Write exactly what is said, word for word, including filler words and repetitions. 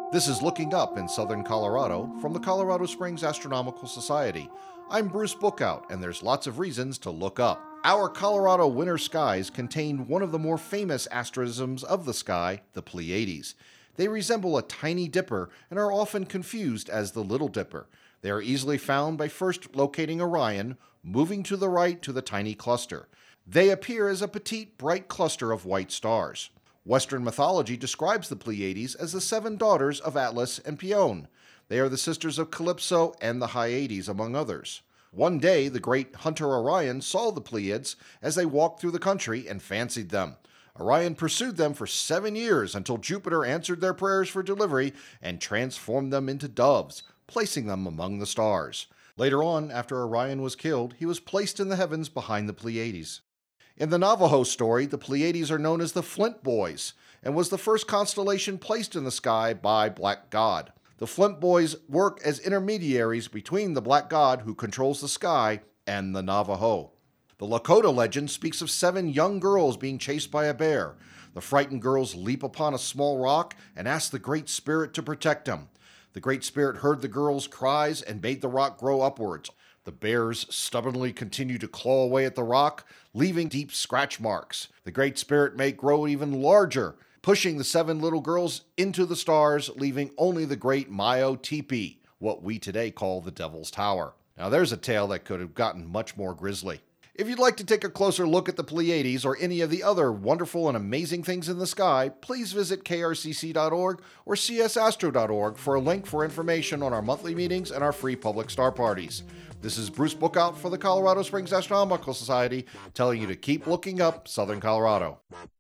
This is Looking Up in Southern Colorado from the Colorado Springs Astronomical Society. I'm Bruce Bookout, and there's lots of reasons to look up. Our Colorado winter skies contain one of the more famous asterisms of the sky, the Pleiades. They resemble a tiny dipper and are often confused as the Little Dipper. They are easily found by first locating Orion, moving to the right to the tiny cluster. They appear as a petite, bright cluster of white stars. Western mythology describes the Pleiades as the seven daughters of Atlas and Paeon. They are the sisters of Calypso and the Hyades, among others. One day, the great hunter Orion saw the Pleiades as they walked through the country and fancied them. Orion pursued them for seven years until Jupiter answered their prayers for delivery and transformed them into doves, placing them among the stars. Later on, after Orion was killed, he was placed in the heavens behind the Pleiades. In the Navajo story, the Pleiades are known as the Flint Boys, and was the first constellation placed in the sky by Black God. The Flint Boys work as intermediaries between the Black God, who controls the sky, and the Navajo. The Lakota legend speaks of seven young girls being chased by a bear. The frightened girls leap upon a small rock and ask the Great Spirit to protect them. The Great Spirit heard the girls' cries and bade the rock grow upwards. The bears stubbornly continue to claw away at the rock, leaving deep scratch marks. The Great Spirit may grow even larger, pushing the seven little girls into the stars, leaving only the great Mayo Teepee, what we today call the Devil's Tower. Now there's a tale that could have gotten much more grisly. If you'd like to take a closer look at the Pleiades or any of the other wonderful and amazing things in the sky, please visit K R C C dot org or C S astro dot org for a link for information on our monthly meetings and our free public star parties. This is Bruce Bookout for the Colorado Springs Astronomical Society, telling you to keep looking up Southern Colorado.